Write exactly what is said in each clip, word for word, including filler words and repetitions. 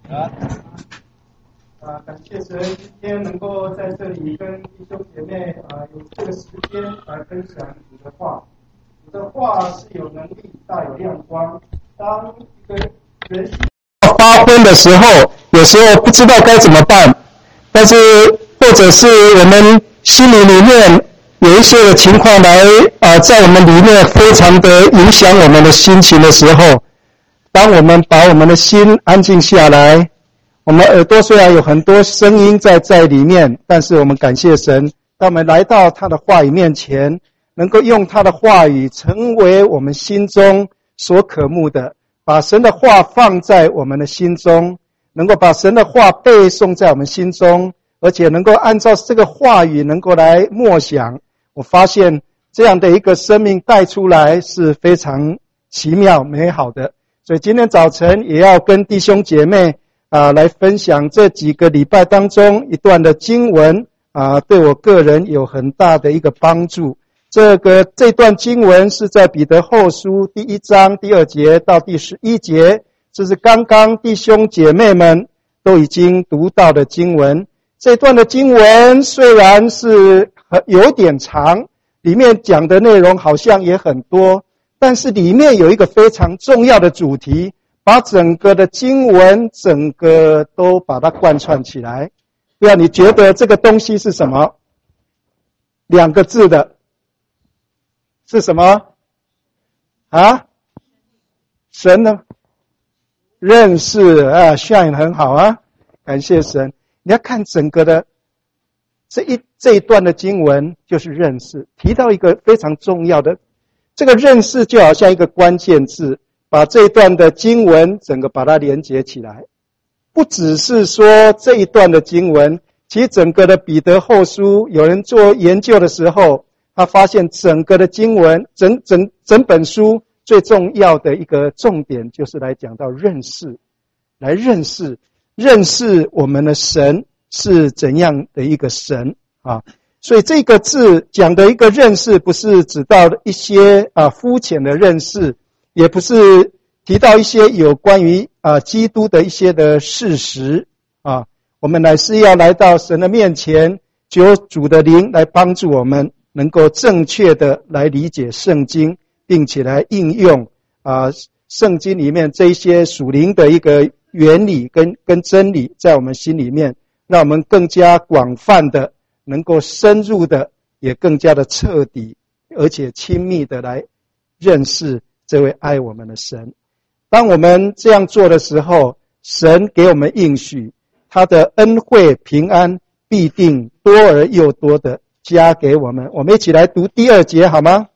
啊，啊，感谢神，今天能够在这里跟弟兄姐妹啊有这个时间来分享主的话。主的话是有能力、大有亮光。当一个人发昏的时候，有时候不知道该怎么办，但是或者是我们心里里面有一些的情况来啊，在我们里面非常的影响我们的心情的时候，当我们把我们的心安静下来，我们耳朵虽然有很多声音在在里面，但是我们感谢神，当我们来到他的话语面前，能够用他的话语成为我们心中所渴慕的，把神的话放在我们的心中，能够把神的话背诵在我们心中，而且能够按照这个话语能够来默想。我发现这样的一个生命带出来是非常奇妙美好的。所以今天早晨也要跟弟兄姐妹啊来分享这几个礼拜当中一段的经文啊，对我个人有很大的一个帮助。这个这段经文是在彼得后书第一章第二节到第十一节，这是刚刚弟兄姐妹们都已经读到的经文。这段的经文虽然是有点长，里面讲的内容好像也很多，但是里面有一个非常重要的主题，把整个的经文整个都把它贯穿起来。对啊，你觉得这个东西是什么？两个字的是什么啊？神呢？认识啊 ，shine 很好啊，感谢神。你要看整个的这一这一段的经文，就是认识，提到一个非常重要的，这个认识就好像一个关键字，把这一段的经文整个把它连结起来。不只是说这一段的经文，其实整个的彼得后书，有人做研究的时候，他发现整个的经文，整整整本书最重要的一个重点就是来讲到认识，来认识认识我们的神是怎样的一个神啊。所以这个字讲的一个认识，不是指到一些啊肤浅的认识，也不是提到一些有关于啊基督的一些的事实啊。我们乃是要来到神的面前，求主的灵来帮助我们，能够正确的来理解圣经，并且来应用啊圣经里面这一些属灵的一个原理跟跟真理，在我们心里面，让我们更加广泛的，能够深入的，也更加的彻底，而且亲密的来认识这位爱我们的神。当我们这样做的时候，神给我们应许，他的恩惠平安必定多而又多的加给我们。我们一起来读第二节好吗？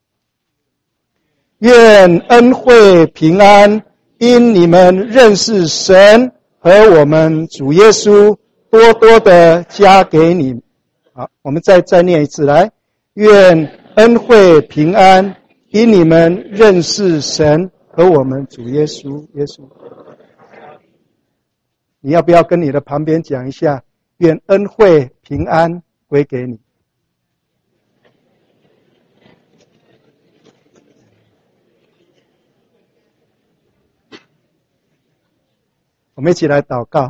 愿恩惠平安因你们认识神和我们主耶稣多多的加给你。好，我们再再念一次来。愿恩惠平安因你们认识神和我们主耶稣。耶稣，你要不要跟你的旁边讲一下？愿恩惠平安归给你。我们一起来祷告。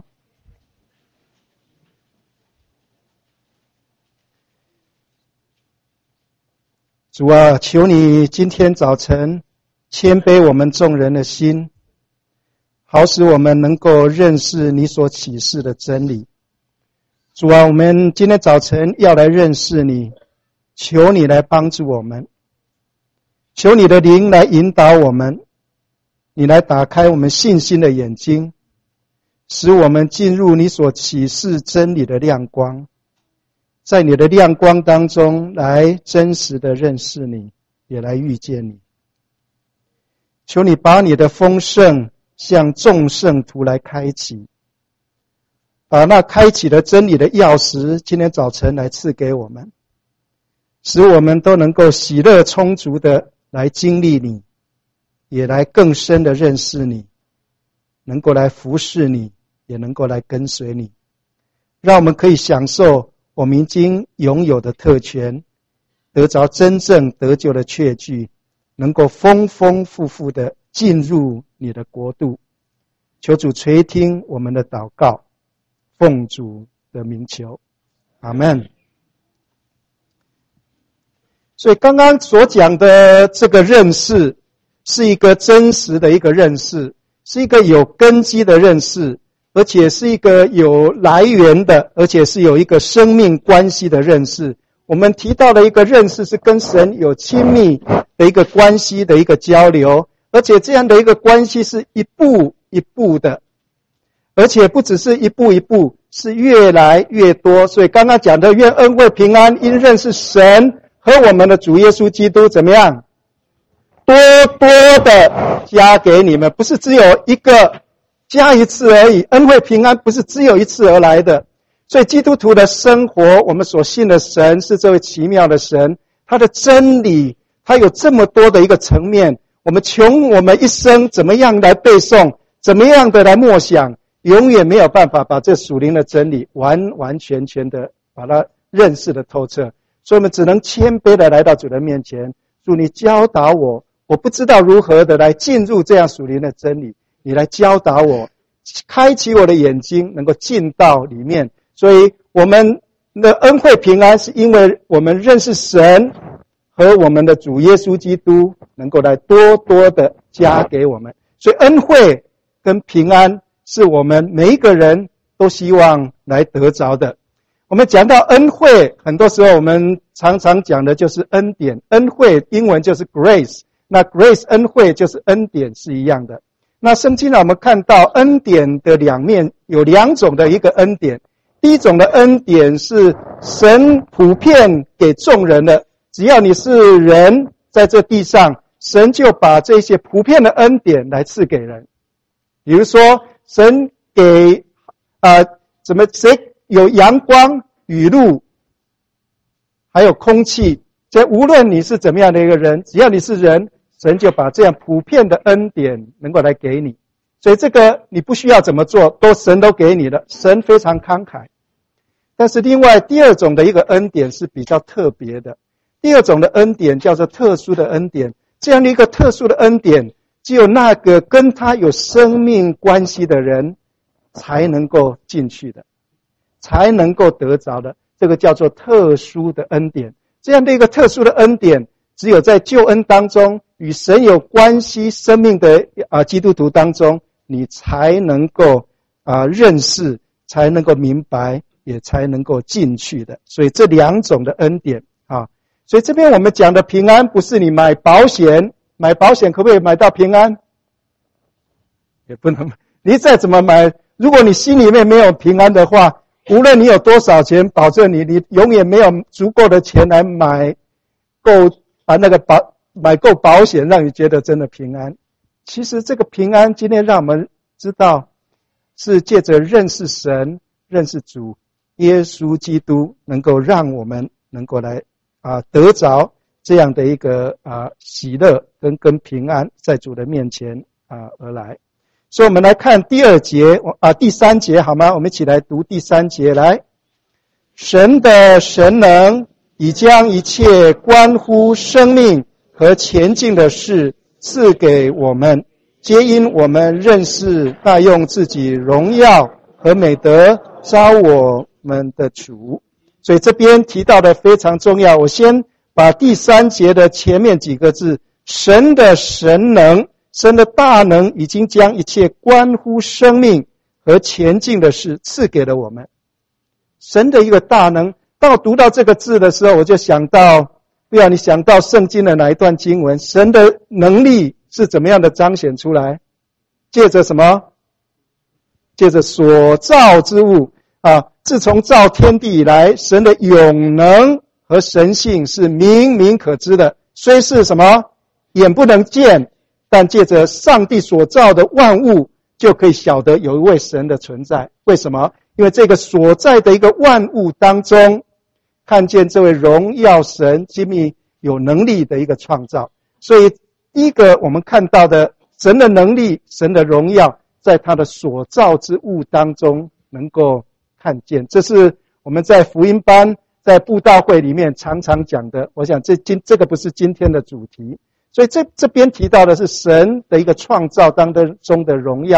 主啊，求你今天早晨谦卑我们众人的心，好使我们能够认识你所启示的真理。主啊，我们今天早晨要来认识你，求你来帮助我们，求你的灵来引导我们，你来打开我们信心的眼睛，使我们进入你所启示真理的亮光，在你的亮光当中来真实的认识你，也来遇见你。求你把你的丰盛向众圣徒来开启，把那开启的真理的钥匙今天早晨来赐给我们，使我们都能够喜乐充足的来经历你，也来更深的认识你，能够来服侍你，也能够来跟随你，让我们可以享受我们已经拥有的特权，得着真正得救的确据，能够丰丰富富的进入你的国度。 求主垂听我们的祷告，奉主的名求，阿们。所以刚刚所讲的这个认识，是一个真实的一个认识，是一个有根基的认识，而且是一个有来源的，而且是有一个生命关系的认识。我们提到的一个认识是跟神有亲密的一个关系的一个交流，而且这样的一个关系是一步一步的，而且不只是一步一步，是越来越多。所以刚刚讲的愿恩惠平安因认识神和我们的主耶稣基督怎么样？多多的加给你们，不是只有一个加一次而已。恩惠平安不是只有一次而来的。所以基督徒的生活，我们所信的神是这位奇妙的神，他的真理，他有这么多的一个层面。我们穷我们一生怎么样来背诵，怎么样的来默想，永远没有办法把这属灵的真理完完全全的把它认识的透彻。所以我们只能谦卑的来到主的面前，主你教导我，我不知道如何的来进入这样属灵的真理，你来教导我，开启我的眼睛，能够进到里面。所以我们的恩惠平安是因为我们认识神和我们的主耶稣基督，能够来多多的加给我们。所以恩惠跟平安是我们每一个人都希望来得着的。我们讲到恩惠，很多时候我们常常讲的就是恩典。恩惠英文就是 grace， 那 grace 恩惠就是恩典是一样的。那圣经呢，我们看到恩典的两面，有两种的一个恩典。第一种的恩典是神普遍给众人的，只要你是人在这地上，神就把这些普遍的恩典来赐给人。比如说神给呃怎么谁有阳光、雨露还有空气，这无论你是怎么样的一个人，只要你是人，神就把这样普遍的恩典能够来给你。所以这个你不需要怎么做，都神都给你了，神非常慷慨。但是另外第二种的一个恩典是比较特别的，第二种的恩典叫做特殊的恩典。这样的一个特殊的恩典，只有那个跟他有生命关系的人才能够进去的，才能够得着的，这个叫做特殊的恩典。这样的一个特殊的恩典，只有在救恩当中与神有关系生命的啊基督徒当中，你才能够啊认识，才能够明白，也才能够进去的。所以这两种的恩典啊，所以这边我们讲的平安，不是你买保险，买保险可不可以买到平安？也不能，你再怎么买，如果你心里面没有平安的话，无论你有多少钱，保证你你永远没有足够的钱来买够把那个保买够保险，让你觉得真的平安。其实这个平安今天让我们知道，是借着认识神、认识主耶稣基督，能够让我们能够来啊得着这样的一个啊喜乐跟跟平安，在主的面前啊而来。所以我们来看第二节啊第三节好吗？我们一起来读第三节来。神的神能已将一切关乎生命和前进的事赐给我们，皆因我们认识那用自己荣耀和美德招我们的主。所以这边提到的非常重要，我先把第三节的前面几个字，神的神能，神的大能已经将一切关乎生命和前进的事赐给了我们。神的一个大能，当我读到这个字的时候，我就想到，不要你想到圣经的哪一段经文，神的能力是怎么样的彰显出来？借着什么？借着所造之物啊！自从造天地以来，神的永能和神性是明明可知的，虽是什么？眼不能见，但借着上帝所造的万物，就可以晓得有一位神的存在。为什么？因为这个所在的一个万物当中，看见这位荣耀神、精密有能力的一个创造。所以第一个我们看到的神的能力、神的荣耀，在他的所造之物当中能够看见。这是我们在福音班、在布道会里面常常讲的。我想这今这个不是今天的主题。所以这这边提到的是神的一个创造当中的荣耀，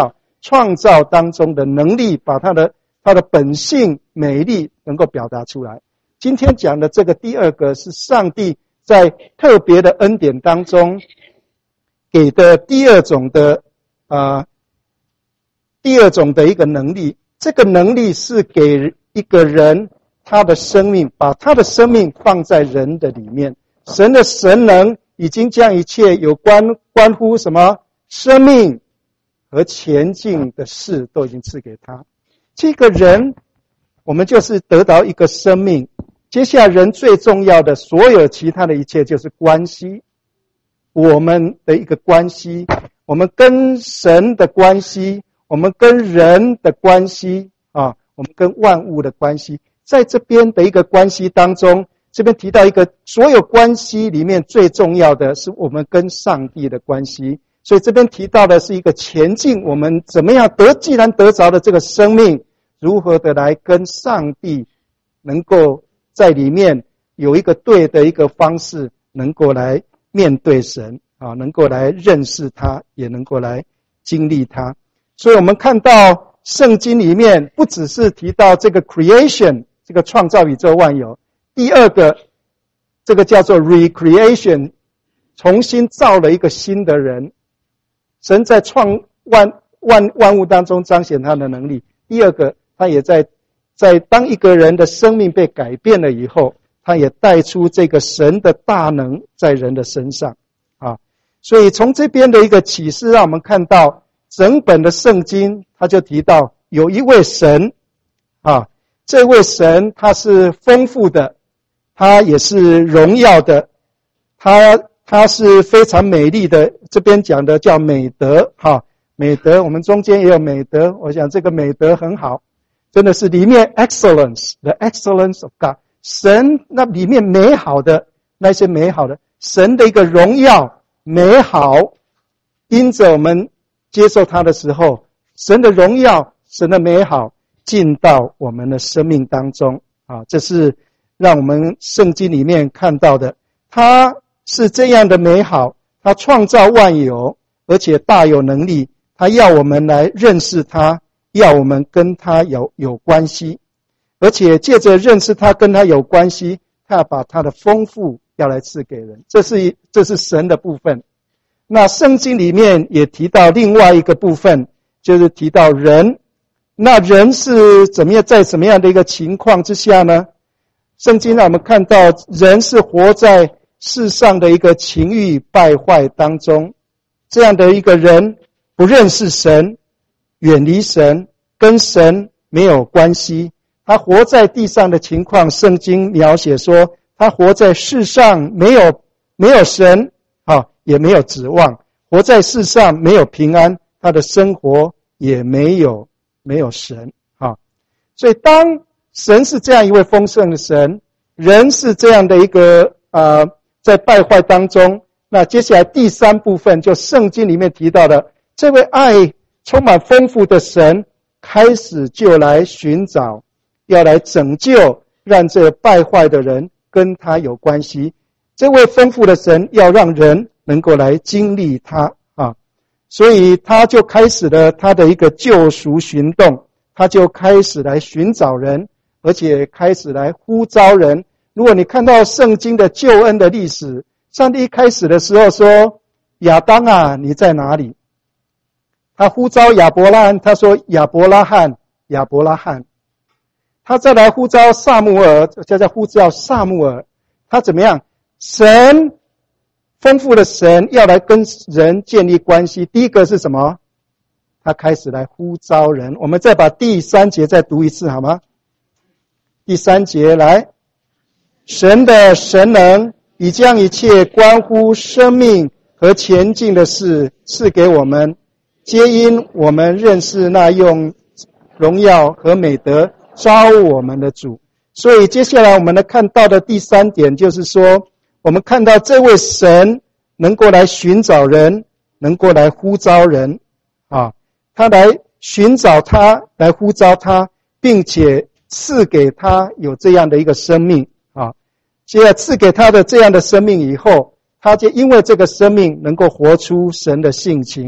创造当中的能力，把他的他的本性美丽能够表达出来。今天讲的这个第二个是上帝在特别的恩典当中给的第二种的啊、呃、第二种的一个能力。这个能力是给一个人他的生命，把他的生命放在人的里面。神的神能已经将一切有关关乎什么生命和前进的事都已经赐给他。这个人我们就是得到一个生命，接下来人最重要的所有其他的一切就是关系，我们的一个关系，我们跟神的关系，我们跟人的关系啊，我们跟万物的关系。在这边的一个关系当中，这边提到一个所有关系里面最重要的是我们跟上帝的关系。所以这边提到的是一个前进，我们怎么样得既然得着的这个生命，如何的来跟上帝能够在里面有一个对的一个方式，能够来面对神啊，能够来认识他，也能够来经历他。所以我们看到圣经里面不只是提到这个 creation， 这个创造宇宙万有，第二个这个叫做 recreation， 重新造了一个新的人。神在创万万万物当中彰显他的能力。第二个，他也在在当一个人的生命被改变了以后，他也带出这个神的大能在人的身上啊。所以从这边的一个启示，让我们看到整本的圣经，他就提到有一位神啊，这位神他是丰富的，他也是荣耀的，他它是非常美丽的，这边讲的叫美德哈，美德我们中间也有美德，我想这个美德很好，真的是里面 excellence the excellence of God， 神那里面美好的那些美好的神的一个荣耀美好，因着我们接受它的时候，神的荣耀神的美好进到我们的生命当中啊，这是让我们圣经里面看到的，它是这样的美好，他创造万有，而且大有能力，他要我们来认识他，要我们跟他有有关系，而且借着认识他跟他有关系，他要把他的丰富要来赐给人，这是这是神的部分。那圣经里面也提到另外一个部分，就是提到人，那人是怎么样在什么样的一个情况之下呢？圣经让我们看到人是活在世上的一个情欲败坏当中，这样的一个人不认识神，远离神，跟神没有关系，他活在地上的情况，圣经描写说他活在世上没有没有神啊，也没有指望，活在世上没有平安，他的生活也没有没有神啊。所以当神是这样一位丰盛的神，人是这样的一个呃在败坏当中，那接下来第三部分就圣经里面提到的，这位爱充满丰富的神开始就来寻找，要来拯救，让这败坏的人跟他有关系。这位丰富的神要让人能够来经历他啊，所以他就开始了他的一个救赎行动，他就开始来寻找人，而且开始来呼召人。如果你看到圣经的救恩的历史，上帝一开始的时候说，亚当啊，你在哪里？他呼召亚伯拉罕，他说亚伯拉罕，亚伯拉罕。他再来呼召撒母耳，叫叫呼召撒母耳。他怎么样？神，丰富的神要来跟人建立关系，第一个是什么？他开始来呼召人。我们再把第三节再读一次好吗？第三节来，神的神能已将一切关乎生命和前进的事赐给我们，皆因我们认识那用荣耀和美德招我们的主。所以接下来我们来看到的第三点就是说，我们看到这位神能够来寻找人，能够来呼召人啊，他来寻找他，来呼召他，并且赐给他有这样的一个生命啊。接下来赐给他的这样的生命以后，他就因为这个生命能够活出神的性情，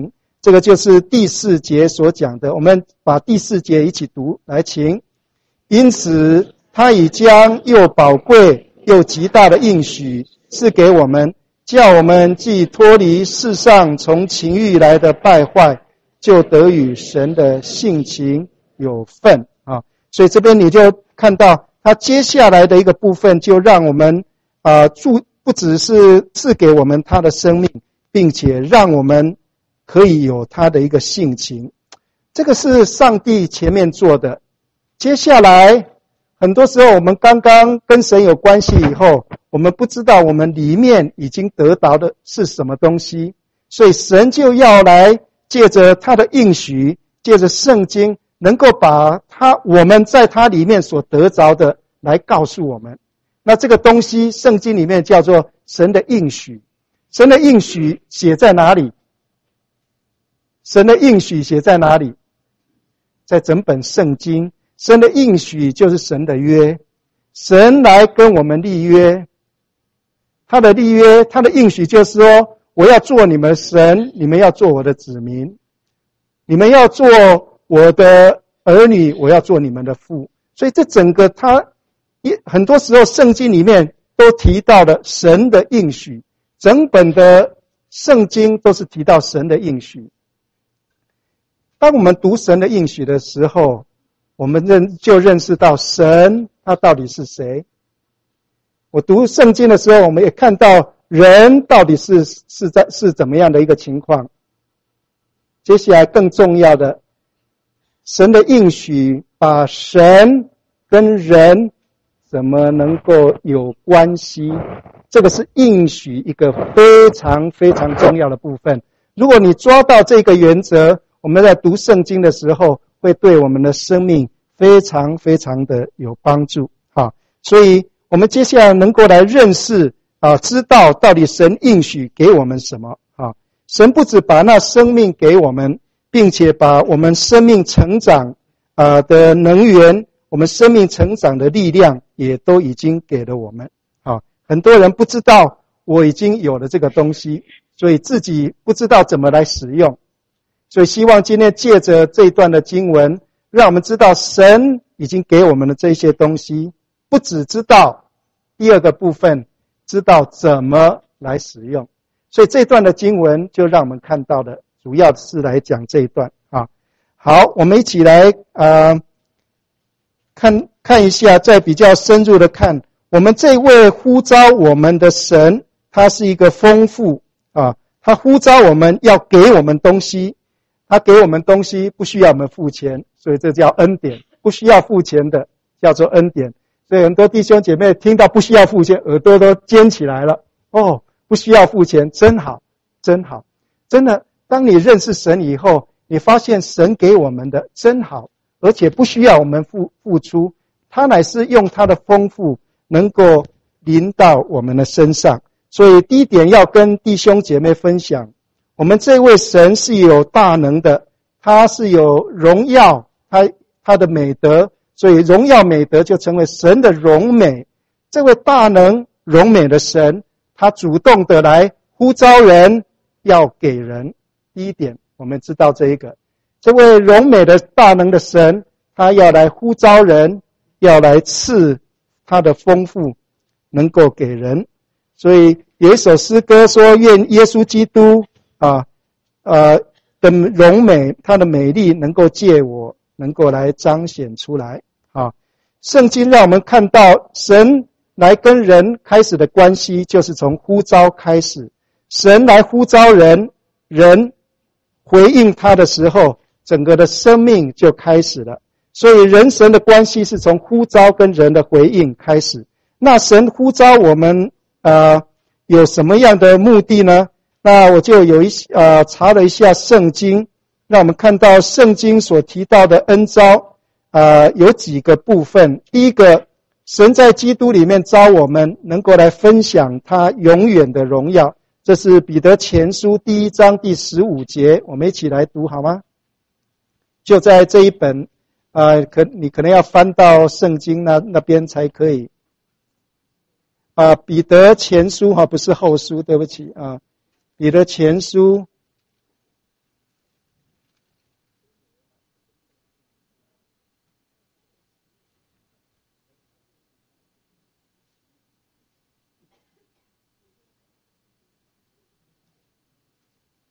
这个就是第四节所讲的。我们把第四节一起读，来，请。因此他已将又宝贵又极大的应许赐给我们，叫我们既脱离世上从情欲来的败坏，就得与神的性情有份啊。所以这边你就看到他接下来的一个部分，就让我们啊注不只是赐给我们他的生命，并且让我们可以有他的一个性情。这个是上帝前面做的。接下来很多时候我们刚刚跟神有关系以后，我们不知道我们里面已经得到的是什么东西，所以神就要来借着他的应许，借着圣经，能够把他我们在他里面所得着的来告诉我们。那这个东西圣经里面叫做神的应许。神的应许写在哪里？神的应许写在哪里？在整本圣经。神的应许就是神的约，神来跟我们立约。他的立约，他的应许就是说，我要做你们神，你们要做我的子民，你们要做我的儿女，我要做你们的父。所以这整个他很多时候圣经里面都提到了神的应许，整本的圣经都是提到神的应许。当我们读神的应许的时候，我们认就认识到神他到底是谁。我读圣经的时候，我们也看到人到底是是在是怎么样的一个情况。接下来更重要的，神的应许把神跟人怎么能够有关系，这个是应许一个非常非常重要的部分。如果你抓到这个原则，我们在读圣经的时候会对我们的生命非常非常的有帮助啊！所以我们接下来能够来认识啊，知道到底神应许给我们什么啊？神不只把那生命给我们，并且把我们生命成长啊的能源，我们生命成长的力量也都已经给了我们啊！很多人不知道我已经有了这个东西，所以自己不知道怎么来使用。所以希望今天借着这一段的经文，让我们知道神已经给我们的这些东西，不只知道第二个部分，知道怎么来使用。所以这段的经文就让我们看到的，主要是来讲这一段啊。好，我们一起来呃看看一下，再比较深入的看，我们这位呼召我们的神，他是一个丰富啊，他呼召我们要给我们东西。他给我们东西不需要我们付钱，所以这叫恩典。不需要付钱的叫做恩典。所以很多弟兄姐妹听到不需要付钱，耳朵都尖起来了。哦，不需要付钱，真好，真好。真的，当你认识神以后，你发现神给我们的真好，而且不需要我们付付出，他乃是用他的丰富能够临到我们的身上。所以第一点要跟弟兄姐妹分享，我们这位神是有大能的，他是有荣耀，他他的美德，所以荣耀美德就成为神的荣美。这位大能荣美的神，他主动的来呼召人，要给人。第一点我们知道这一个，这位荣美的大能的神，他要来呼召人，要来赐他的丰富能够给人。所以有一首诗歌说，愿耶稣基督啊，呃的荣美，它的美丽能够借我，能够来彰显出来啊。圣经让我们看到，神来跟人开始的关系，就是从呼召开始。神来呼召人，人回应他的时候，整个的生命就开始了。所以人神的关系是从呼召跟人的回应开始。那神呼召我们，呃，有什么样的目的呢？那我就有一呃查了一下圣经，让我们看到圣经所提到的恩召，呃有几个部分。第一个，神在基督里面召我们能够来分享他永远的荣耀，这是彼得前书第一章第十五节，我们一起来读好吗？就在这一本，呃可你可能要翻到圣经那那边才可以。啊，彼得前书哈，不是后书，对不起啊。彼得前书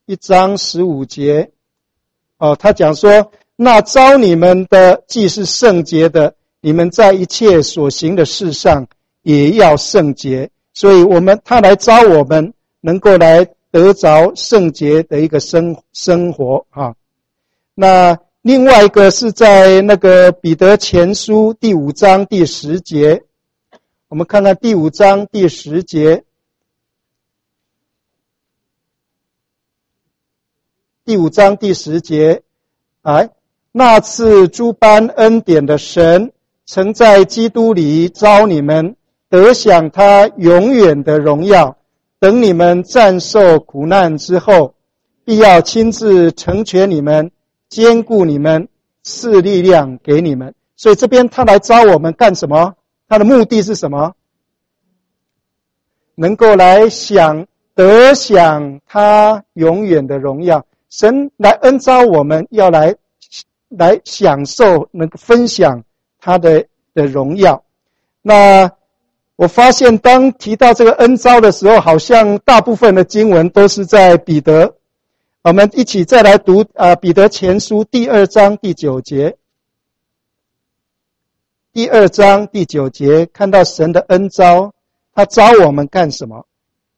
一章十五节，哦，他讲说，那召你们的既是圣洁的，你们在一切所行的事上也要圣洁。所以我们他来召我们，能够来得着圣洁的一个生生活啊。那另外一个是在那个彼得前书第五章第十节，我们看看第五章第十节。第五章第十节，哎，那赐诸般恩典的神，曾在基督里召你们，得享他永远的荣耀。等你们战胜苦难之后，必要亲自成全你们，坚固你们，赐力量给你们。所以这边他来召我们干什么？他的目的是什么？能够来享得享他永远的荣耀。神来恩召我们，要来来享受，能够分享他的的荣耀。那我发现当提到这个恩召的时候，好像大部分的经文都是在彼得。我们一起再来读啊、呃，彼得前书第二章第九节。第二章第九节，看到神的恩召，他召我们干什么？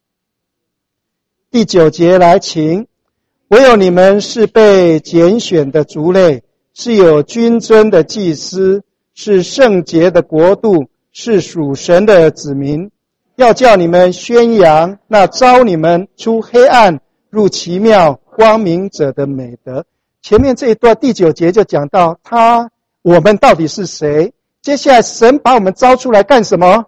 第九节来，请。唯有你们是被拣选的族类，是有君尊的祭司，是圣洁的国度，是属神的子民，要叫你们宣扬那召你们出黑暗入奇妙光明者的美德。前面这一段第九节就讲到他我们到底是谁，接下来神把我们召出来干什么？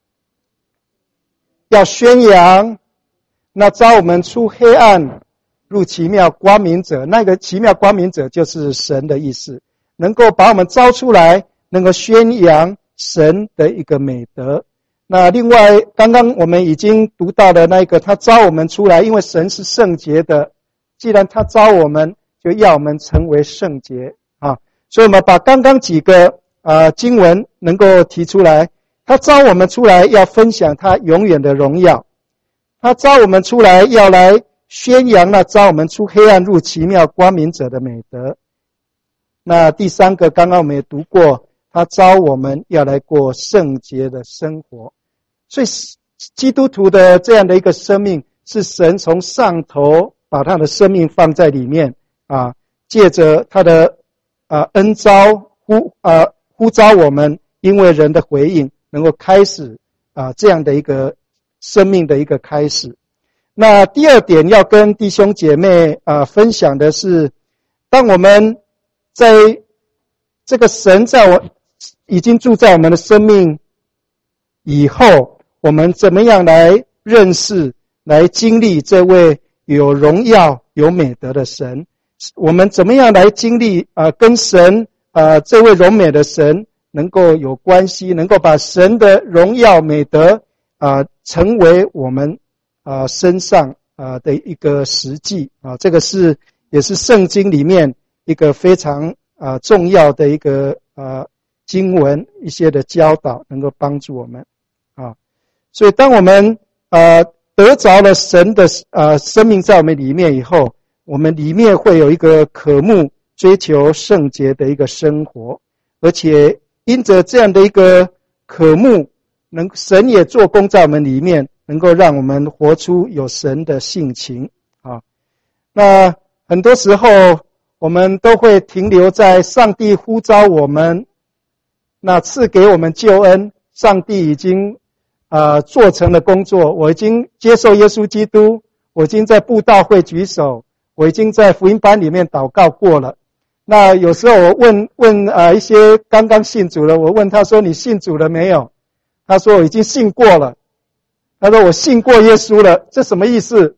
要宣扬那召我们出黑暗入奇妙光明者，那个奇妙光明者就是神的意思，能够把我们召出来，能够宣扬神的一个美德。那另外刚刚我们已经读到的那个他召我们出来，因为神是圣洁的，既然他召我们，就要我们成为圣洁啊。所以我们把刚刚几个啊、呃、经文能够提出来，他召我们出来要分享他永远的荣耀，他召我们出来要来宣扬那召我们出黑暗入奇妙光明者的美德。那第三个刚刚我们也读过，他召我们要来过圣洁的生活。所以基督徒的这样的一个生命，是神从上头把他的生命放在里面啊，借着他的啊恩召呼啊呼召我们，因为人的回应能够开始啊这样的一个生命的一个开始。那第二点要跟弟兄姐妹啊分享的是，当我们在这个神在我已经住在我们的生命以后，我们怎么样来认识来经历这位有荣耀有美德的神？我们怎么样来经历啊、呃、跟神啊、呃、这位荣美的神能够有关系，能够把神的荣耀美德啊、呃、成为我们啊、呃、身上啊、呃、的一个实际啊，这个是也是圣经里面一个非常啊、呃、重要的一个啊、呃、经文，一些的教导能够帮助我们啊。所以当我们呃得着了神的呃生命在我们里面以后，我们里面会有一个渴慕追求圣洁的一个生活，而且因着这样的一个渴慕，能神也做工在我们里面，能够让我们活出有神的性情啊。那很多时候我们都会停留在上帝呼召我们，那赐给我们救恩，上帝已经呃做成了工作，我已经接受耶稣基督，我已经在布道会举手，我已经在福音班里面祷告过了。那有时候我问问啊、呃、一些刚刚信主了，我问他说你信主了没有？他说我已经信过了。他说我信过耶稣了，这什么意思？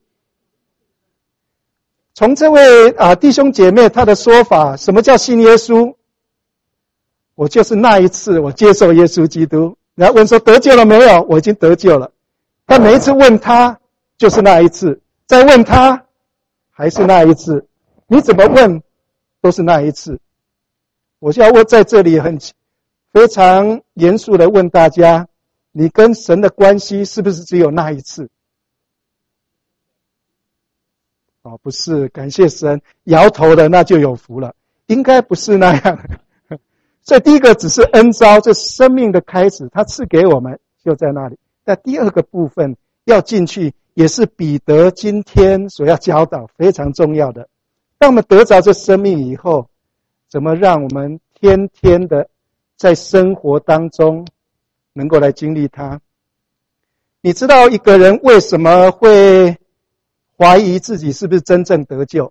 从这位啊、呃、弟兄姐妹他的说法，什么叫信耶稣？我就是那一次我接受耶稣基督。然后问说得救了没有？我已经得救了。但每一次问他就是那一次，再问他还是那一次，你怎么问都是那一次。我现在我在这里很非常严肃的问大家，你跟神的关系是不是只有那一次？ 哦，不是，感谢神，摇头的那就有福了，应该不是那样。所以第一个只是恩召，这生命的开始，他赐给我们就在那里。那第二个部分要进去，也是彼得今天所要教导非常重要的。当我们得着这生命以后，怎么让我们天天的在生活当中能够来经历它？你知道一个人为什么会怀疑自己是不是真正得救？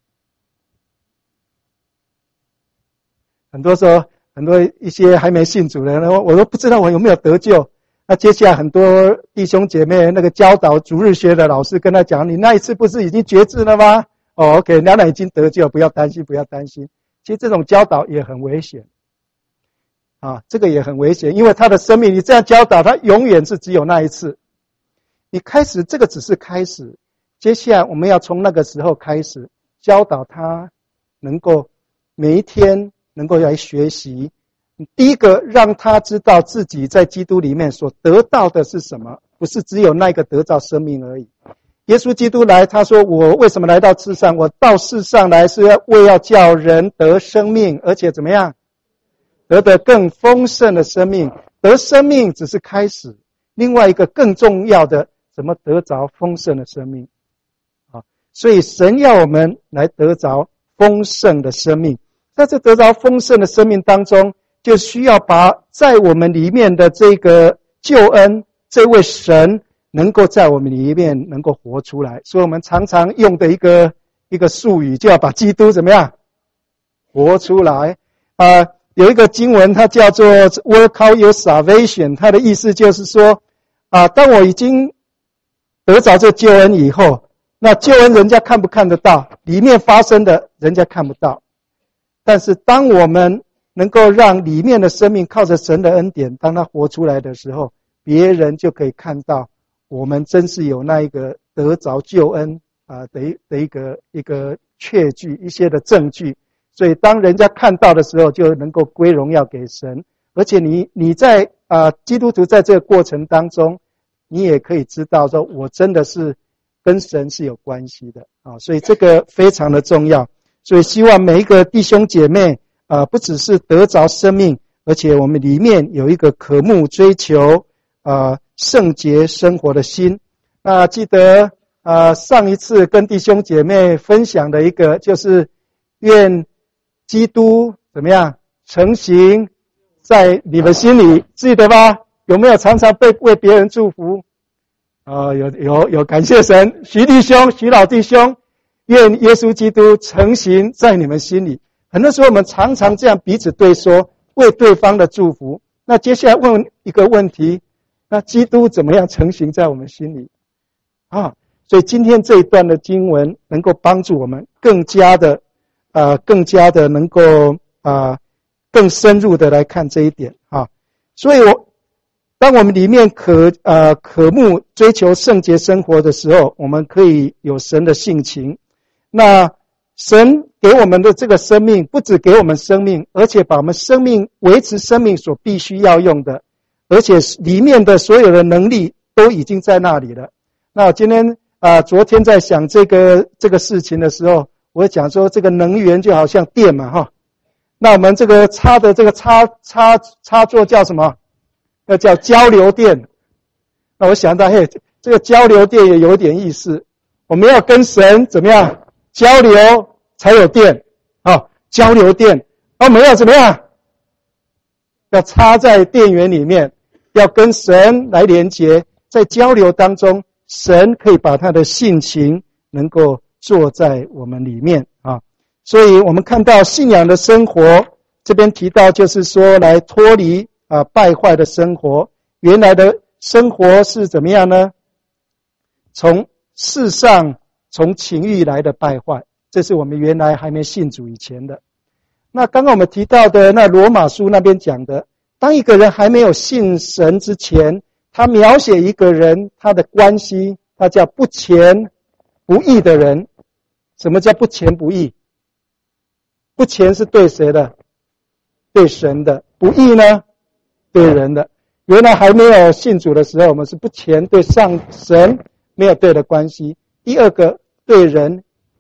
很多时候，很多一些还没信主的人，我都不知道我有没有得救。那接下来很多弟兄姐妹那个教导主日学的老师跟他讲，你那一次不是已经决志了吗？哦 OK， 那那已经得救，不要担心，不要担心。其实这种教导也很危险啊，这个也很危险，因为他的生命你这样教导，他永远是只有那一次。你开始，这个只是开始，接下来我们要从那个时候开始教导他，能够每一天能够来学习。第一个，让他知道自己在基督里面所得到的是什么，不是只有那个得到生命而已。耶稣基督来，他说我为什么来到世上？我到世上来是要为要叫人得生命，而且怎么样？得得更丰盛的生命。得生命只是开始，另外一个更重要的，怎么得着丰盛的生命？啊，所以神要我们来得着丰盛的生命。在这得着丰盛的生命当中，就需要把在我们里面的这个救恩，这位神能够在我们里面能够活出来。所以我们常常用的一个一个术语，就要把基督怎么样活出来啊、呃？有一个经文，它叫做 Work out your salvation， 它的意思就是说啊、呃，当我已经得着这救恩以后，那救恩人家看不看得到？里面发生的人家看不到。但是当我们能够让里面的生命靠着神的恩典，当它活出来的时候，别人就可以看到我们真是有那一个得着救恩啊的一的一个一个确据，一些的证据。所以当人家看到的时候，就能够归荣耀给神。而且你你在啊、呃、基督徒在这个过程当中，你也可以知道说，我真的是跟神是有关系的啊。所以这个非常的重要。所以希望每一个弟兄姐妹啊、呃，不只是得着生命，而且我们里面有一个渴慕追求啊、呃、圣洁生活的心。那记得啊、呃、上一次跟弟兄姐妹分享的一个，就是愿基督怎么样成形在你们心里，记得吧？有没有常常被为别人祝福？啊、呃，有有有，感谢神，徐弟兄、徐老弟兄，愿耶稣基督成形在你们心里。很多时候我们常常这样彼此对说，为对方的祝福。那接下来问一个问题，那基督怎么样成形在我们心里？啊，所以今天这一段的经文能够帮助我们更加的呃更加的能够啊、呃、更深入的来看这一点啊。所以我当我们里面渴呃渴慕追求圣洁生活的时候，我们可以有神的性情。那神给我们的这个生命，不只给我们生命，而且把我们生命维持生命所必须要用的，而且里面的所有的能力都已经在那里了。那我今天啊、呃，昨天在想这个这个事情的时候，我讲说这个能源就好像电嘛哈。那我们这个插的这个插插插座叫什么？要叫交流电。那我想到嘿，这个交流电也有点意思。我们要跟神怎么样交流才有电啊？交流电，我们要怎么样？要插在电源里面，要跟神来连结，在交流当中，神可以把他的性情能够坐在我们里面啊。所以我们看到信仰的生活，这边提到就是说来脱离啊败坏的生活。原来的生活是怎么样呢？从世上从情欲来的败坏，这是我们原来还没信主以前的。那刚刚我们提到的那罗马书那边讲的，当一个人还没有信神之前，他描写一个人他的关系，他叫不虔不义的人。什么叫不虔不义？不虔是对谁的？对神的。不义呢？对人的。原来还没有信主的时候，我们是不虔，对上神没有对的关系。第二个，对人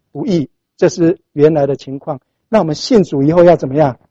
不义，这是原来的情况。那我们信主以后要怎么样？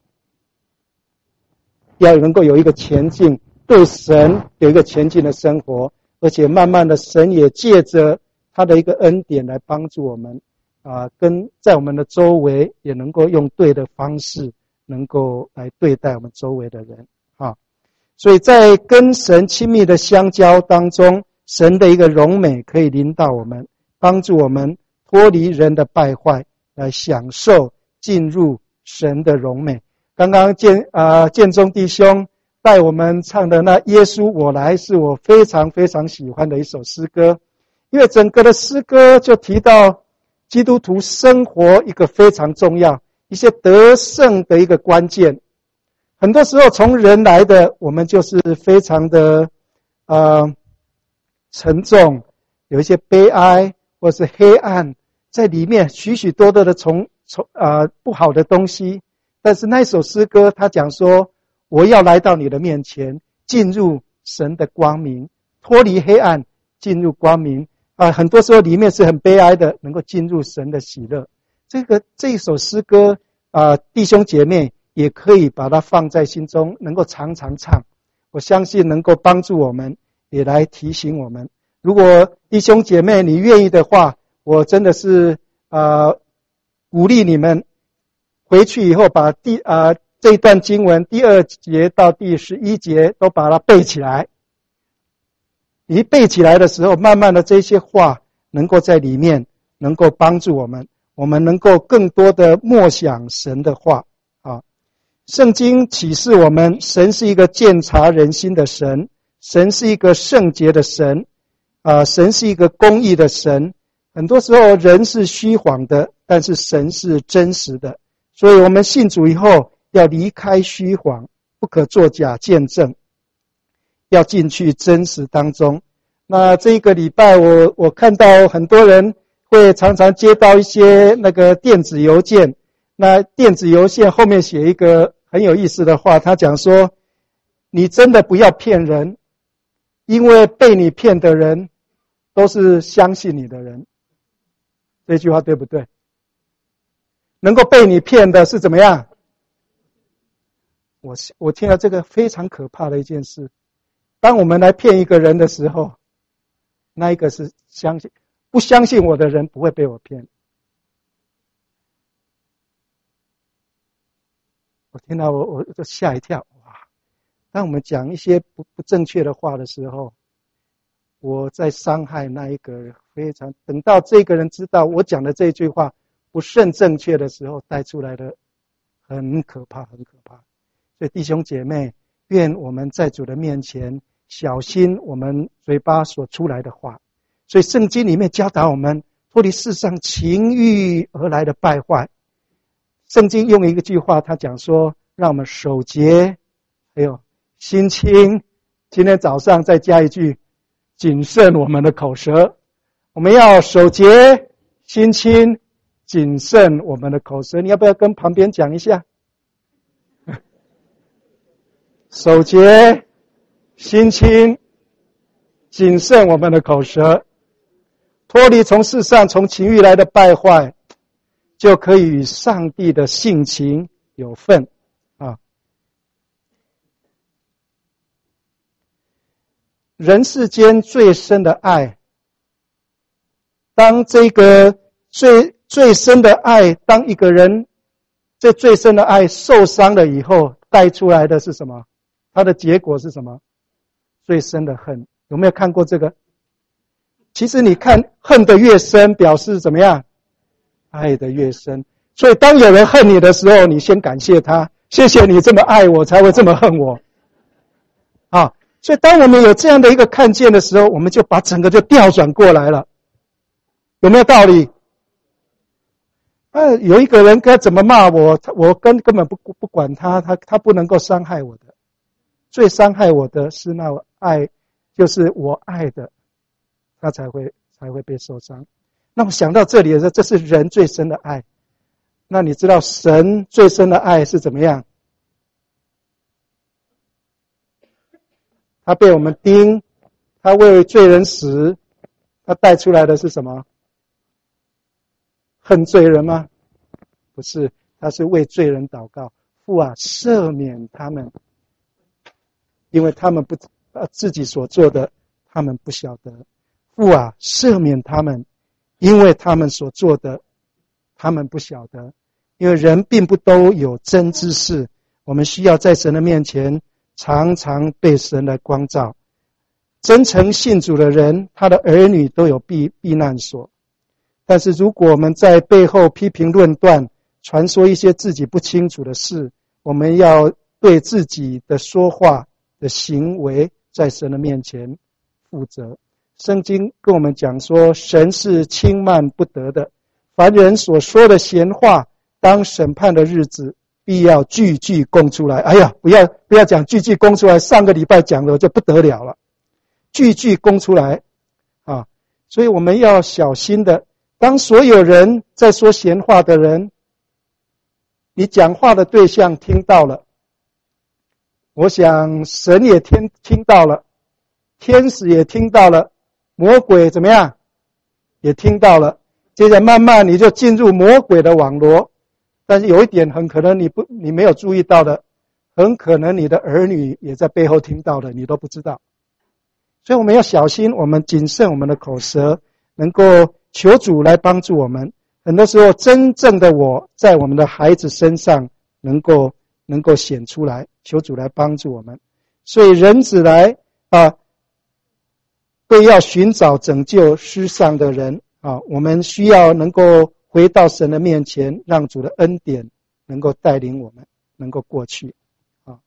要能够有一个前进，对神有一个前进的生活，而且慢慢的神也借着他的一个恩典来帮助我们啊，跟在我们的周围也能够用对的方式能够来对待我们周围的人啊。所以在跟神亲密的相交当中，神的一个荣美可以领导我们，帮助我们脱离人的败坏，来享受进入神的荣美。刚刚建啊、呃、建中弟兄带我们唱的那耶稣我来，是我非常非常喜欢的一首诗歌，因为整个的诗歌就提到基督徒生活一个非常重要，一些得胜的一个关键。很多时候从人来的，我们就是非常的呃沉重，有一些悲哀或是黑暗在里面，许许多多的从从呃不好的东西。但是那首诗歌他讲说，我要来到你的面前，进入神的光明，脱离黑暗，进入光明啊、呃！很多时候里面是很悲哀的，能够进入神的喜乐。这个这一首诗歌啊、呃，弟兄姐妹也可以把它放在心中，能够常常唱。我相信能够帮助我们，也来提醒我们。如果弟兄姐妹你愿意的话，我真的是呃鼓励你们回去以后把第啊、呃、这一段经文第二节到第十一节都把它背起来。一背起来的时候，慢慢的这些话能够在里面能够帮助我们，我们能够更多的默想神的话啊。圣经启示我们，神是一个鉴察人心的神，神是一个圣洁的神啊，神是一个公义的神。很多时候人是虚谎的，但是神是真实的。所以我们信主以后要离开虚谎，不可作假见证，要进去真实当中。那这一个礼拜我我看到很多人会常常接到一些那个电子邮件，那电子邮件后面写一个很有意思的话，他讲说，你真的不要骗人，因为被你骗的人都是相信你的人。这句话对不对？能够被你骗的是怎么样？我我听到这个非常可怕的一件事。当我们来骗一个人的时候，那一个是相信，不相信我的人不会被我骗。我听到我我就吓一跳，哇！当我们讲一些不不正确的话的时候，我在伤害那一个人，非常等到这个人知道我讲的这句话不甚正确的时候，带出来的很可怕，很可怕。所以弟兄姐妹，愿我们在主的面前小心我们嘴巴所出来的话。所以圣经里面教导我们脱离世上情欲而来的败坏。圣经用一个句话，他讲说，让我们守节，还有心清。今天早上再加一句，谨慎我们的口舌。我们要守节、心清、谨慎我们的口舌。你要不要跟旁边讲一下？守节、心清、谨慎我们的口舌，脱离从世上从情欲来的败坏，就可以与上帝的性情有份啊。人世间最深的爱，当这个最最深的爱，当一个人这最深的爱受伤了以后，带出来的是什么？它的结果是什么？最深的恨。有没有看过这个？其实你看恨的越深，表示怎么样？爱的越深。所以当有人恨你的时候，你先感谢他，谢谢你这么爱我，才会这么恨我啊。所以当我们有这样的一个看见的时候，我们就把整个就调转过来了。有没有道理？啊，有一个人该怎么骂我，我根根本不不管他，他他不能够伤害我的。最伤害我的是那爱，就是我爱的，他才会才会被受伤。那么想到这里的时候，这是人最深的爱。那你知道神最深的爱是怎么样？他被我们钉，他为罪人死，他带出来的是什么？ 恨罪人吗？不是，他是为罪人祷告，父啊，赦免他们，因为他们不呃自己所做的，他们不晓得。父啊，赦免他们，因为他们所做的，他们不晓得。因为人并不都有真知识，我们需要在神的面前常常被神来光照。真诚信主的人，他的儿女都有避避难所。但是如果我们在背后批评论断，传说一些自己不清楚的事，我们要对自己的说话的行为在神的面前负责。圣经跟我们讲说，神是轻慢不得的，凡人所说的闲话，当审判的日子，必要句句供出来。哎呀，不要不要讲句句供出来，上个礼拜讲的就不得了了，句句供出来啊！所以我们要小心的，当所有人在说闲话的人，你讲话的对象听到了，我想神也听听到了，天使也听到了，魔鬼怎么样也听到了，接着慢慢你就进入魔鬼的网罗。但是有一点很可能你不你没有注意到的，很可能你的儿女也在背后听到的，你都不知道。所以我们要小心，我们谨慎我们的口舌，能够求主来帮助我们。很多时候真正的我在我们的孩子身上能够能够显出来，求主来帮助我们。所以人子来啊，为要寻找拯救失丧的人啊，我们需要能够回到神的面前，让主的恩典能够带领我们，能够过去啊。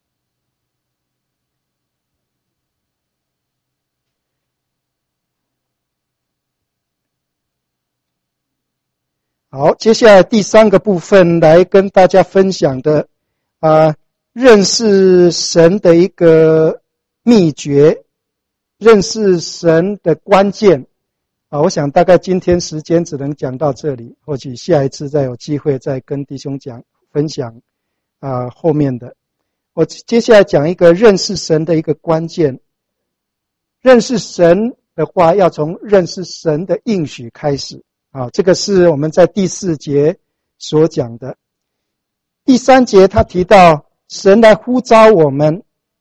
好，接下来第三个部分来跟大家分享的啊，认识神的一个秘诀，认识神的关键啊。我想大概今天时间只能讲到这里，或许下一次再有机会再跟弟兄讲分享啊后面的。我接下来讲一个认识神的一个关键。认识神的话，要从认识神的应许开始啊，这个是我们在第四节所讲的。第三节他提到神来呼召我们，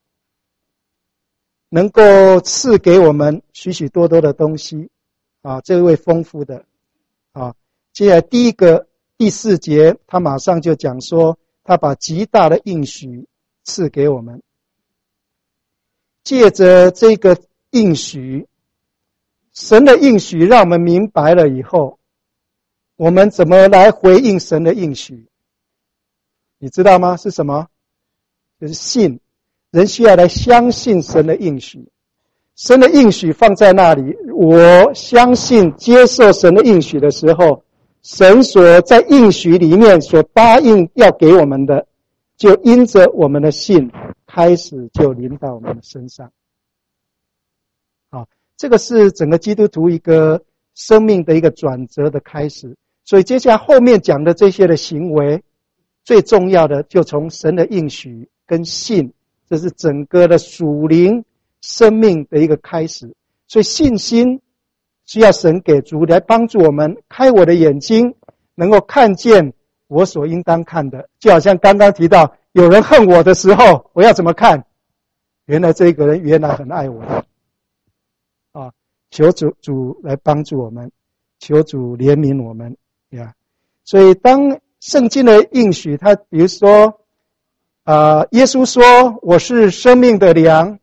能够赐给我们许许多多的东西啊，这位丰富的啊。接下来第一个第四节他马上就讲说，他把极大的应许赐给我们。借着这个应许，神的应许让我们明白了以后，我们怎么来回应神的应许？你知道吗？是什么？就是信。人需要来相信神的应许。神的应许放在那里，我相信接受神的应许的时候，神所在应许里面所答应要给我们的，就因着我们的信开始就临到我们的身上。好，这个是整个基督徒一个生命的一个转折的开始。所以接下来后面讲的这些的行为，最重要的就从神的应许跟信，这是整个的属灵生命的一个开始。所以信心需要神给主来帮助我们，开我的眼睛，能够看见我所应当看的。就好像刚刚提到有人恨我的时候，我要怎么看？原来这个人原来很爱我啊！求主主来帮助我们，求主怜悯我们呀。所以当圣经的应许，他比如说啊、呃，耶稣说我是生命的粮，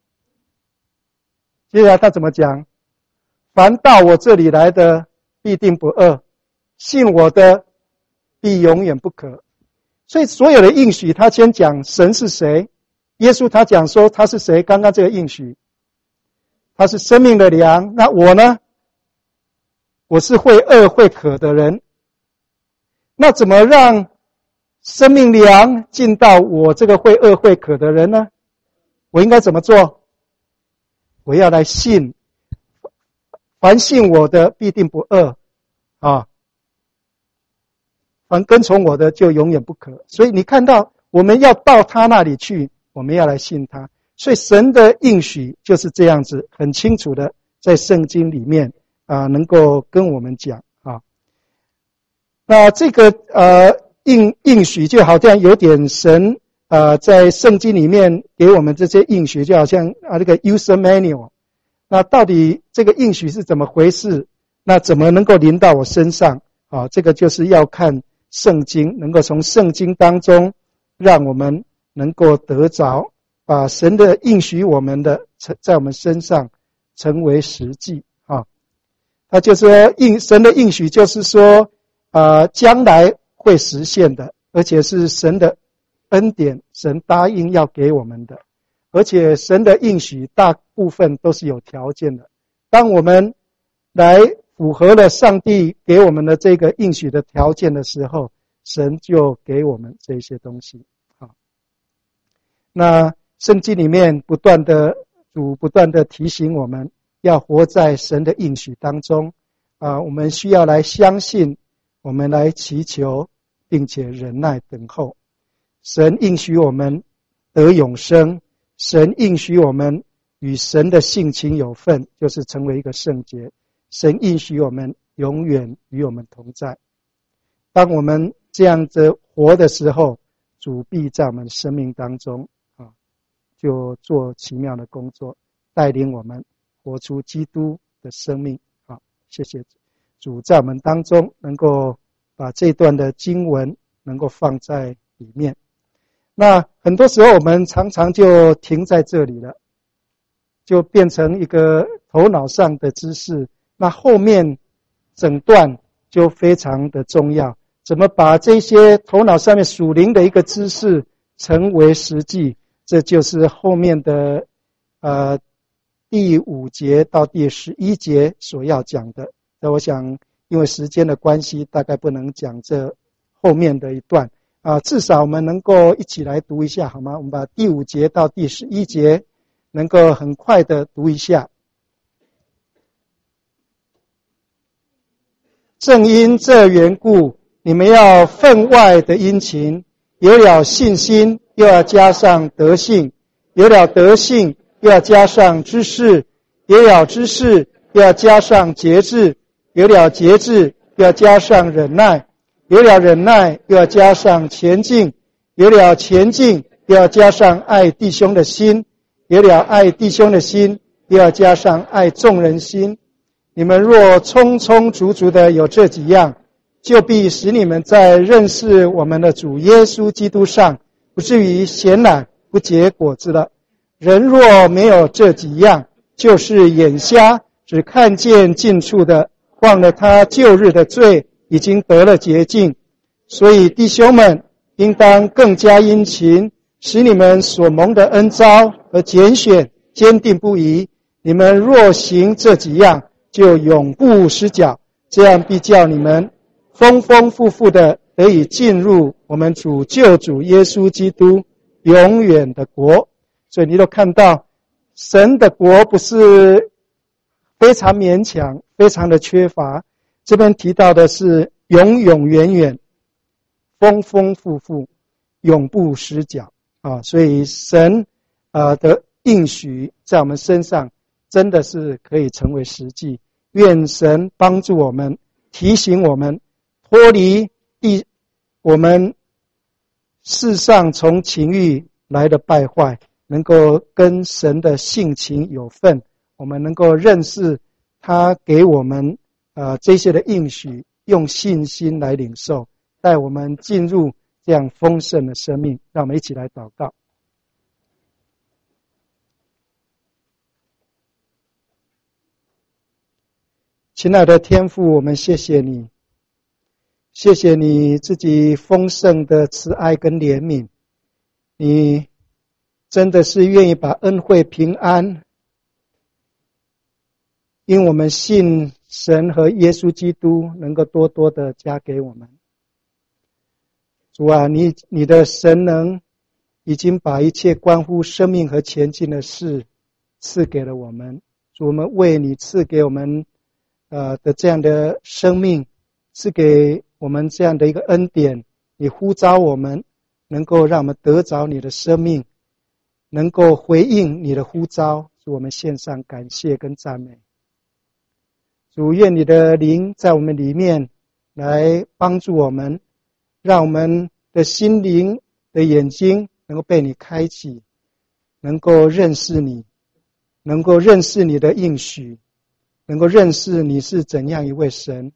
接下来他怎么讲？凡到我这里来的必定不饿，信我的必永远不渴。所以所有的应许他先讲神是谁，耶稣他讲说他是谁，刚刚这个应许他是生命的粮。那我呢？我是会饿会渴的人。那怎么让生命粮进到我这个会饿会渴的人呢？我应该怎么做？我要来信，凡信我的必定不饿啊，凡跟从我的就永远不渴。所以你看到我们要到他那里去，我们要来信他。所以神的应许就是这样子，很清楚的在圣经里面啊，能够跟我们讲啊。 那这个呃应应许就好像有点神呃在圣经里面给我们这些应许，就好像啊这个 user manual。那到底这个应许是怎么回事？那怎么能够临到我身上？啊，这个就是要看圣经，能够从圣经当中让我们能够得着，把神的应许我们的在我们身上成为实际啊。那就是说应神的应许就是说呃将来会实现的，而且是神的恩典，神答应要给我们的。而且神的应许大部分都是有条件的，当我们来符合了上帝给我们的这个应许的条件的时候，神就给我们这些东西。好，那圣经里面不断的主不断的提醒我们要活在神的应许当中啊，我们需要来相信，我们来祈求，并且忍耐等候。神应许我们得永生，神应许我们与神的性情有份，就是成为一个圣洁。神应许我们永远与我们同在。当我们这样子活的时候，主必在我们生命当中啊，就做奇妙的工作，带领我们活出基督的生命。好，谢谢主在我们当中能够把这段的经文能够放在里面。那很多时候我们常常就停在这里了，就变成一个头脑上的知识，那后面整段就非常的重要，怎么把这些头脑上面属灵的一个知识成为实际，这就是后面的呃第五节到第十一节所要讲的。那我想因为时间的关系，大概不能讲这后面的一段啊，至少我们能够一起来读一下好吗？我们把第五节到第十一节能够很快的读一下。正因这缘故，你们要分外的殷勤，有了信心，又要加上德性；有了德性，又要加上知识；有了知识，又要加上节制；有了节制，又要加上忍耐；有了忍耐，又要加上前进；有了前进，又要加上爱弟兄的心；有了爱弟兄的心，又要加上爱众人心。你们若充充足足的有这几样，就必使你们在认识我们的主耶稣基督上，不至于闲懒不结果子了。人若没有这几样，就是眼瞎，只看见近处的，忘了他旧日的罪已经得了洁净。所以弟兄们，应当更加殷勤，使你们所蒙的恩召和拣选坚定不移。你们若行这几样，就永不失脚，这样必叫你们丰丰富富的得以进入我们主救主耶稣基督永远的国。所以你都看到神的国不是非常勉强，非常的缺乏，这边提到的是永永远远，丰丰富富，永不失脚啊！所以神呃的应许在我们身上真的是可以成为实际。愿神帮助我们，提醒我们脱离地我们世上从情欲来的败坏，能够跟神的性情有份，我们能够认识他给我们呃这些的应许，用信心来领受，带我们进入这样丰盛的生命。让我们一起来祷告。亲爱的天父，我们谢谢你，谢谢你自己丰盛的慈爱跟怜悯，你真的是愿意把恩惠平安，因我们信神和耶稣基督能够多多的加给我们。主啊，你你的神能已经把一切关乎生命和前进的事赐给了我们。主，我们为你赐给我们呃的这样的生命，赐给我们这样的一个恩典，你呼召我们能够让我们得着你的生命，能够回应你的呼召。主，我们献上感谢跟赞美。主，愿你的灵在我们里面来帮助我们，让我们的心灵的眼睛能够被你开启，能够认识你，能够认识你的应许，能够认识你是怎样一位神。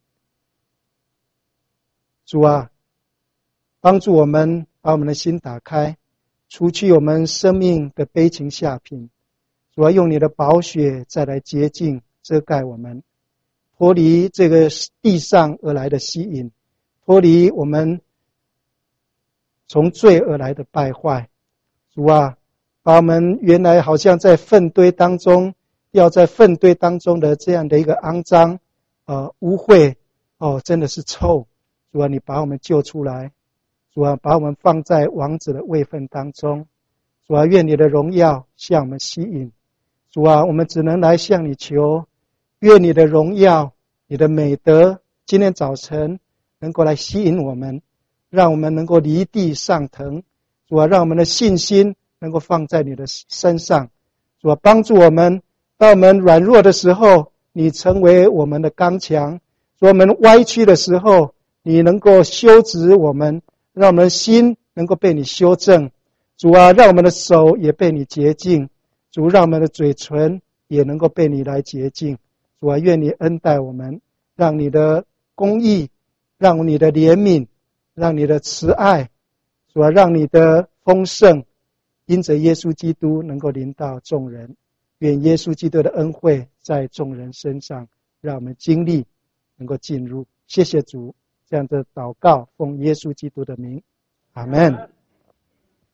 主啊，帮助我们把我们的心打开，除去我们生命的悲情下品。主啊，用你的宝血再来洁净遮盖我们，脱离这个地上而来的吸引，脱离我们从罪而来的败坏。主啊，把我们原来好像在粪堆当中，掉在粪堆当中的这样的一个肮脏呃污秽，哦，真的是臭。主啊，你把我们救出来。主啊，把我们放在王子的位分当中。主啊，愿你的荣耀向我们吸引。主啊，我们只能来向你求，愿你的荣耀，你的美德，今天早晨能够来吸引我们，让我们能够离地上腾。主啊，让我们的信心能够放在你的身上。主啊，帮助我们，当我们软弱的时候，你成为我们的刚强；主啊，我们歪曲的时候，你能够修直我们，让我们的心能够被你修正。主啊，让我们的手也被你洁净。主，让我们的嘴唇也能够被你来洁净。主啊，愿你恩待我们，让你的公义，让你的怜悯，让你的慈爱，主啊，让你的丰盛，因着耶稣基督能够临到众人。愿耶稣基督的恩惠在众人身上，让我们经历能够进入。谢谢主，这样的祷告奉耶稣基督的名，阿们。